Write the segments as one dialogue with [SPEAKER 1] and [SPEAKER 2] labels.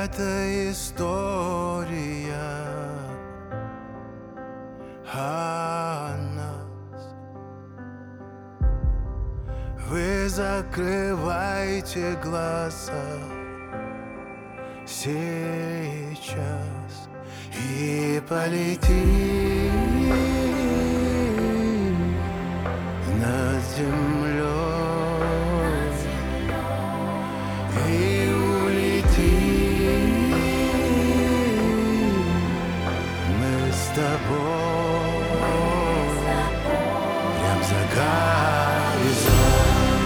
[SPEAKER 1] Это история о нас. Вы закрывайте глаза сейчас и полети над землей и улети. Мы с тобой прям за горизонт.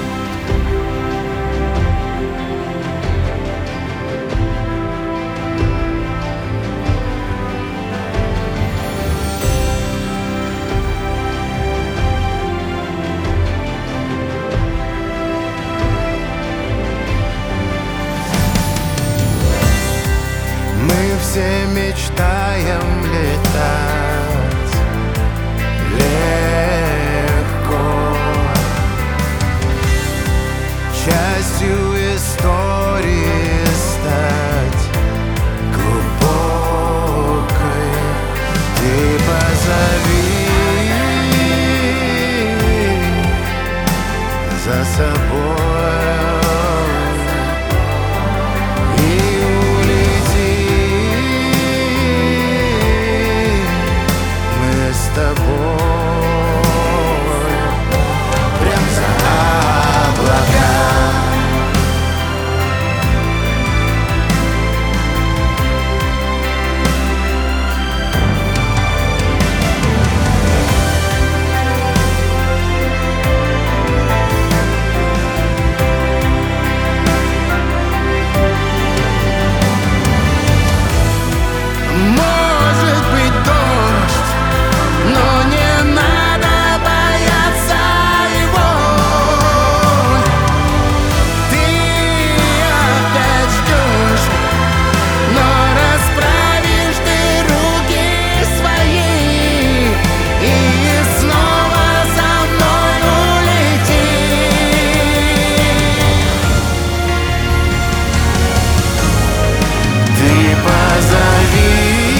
[SPEAKER 1] Все мечтаем летать легко, частью истории стать глубокой. Ты позови за собой с тобой прям за облака. Может быть дождь, но не надо бояться его. Ты опять ждешь, но расправишь ты руки свои и снова за мной улети. Ты позови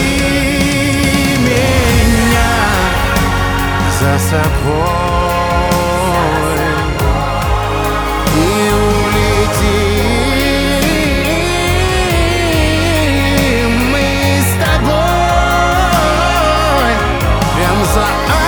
[SPEAKER 1] за собой и улети. Мы с тобой прям за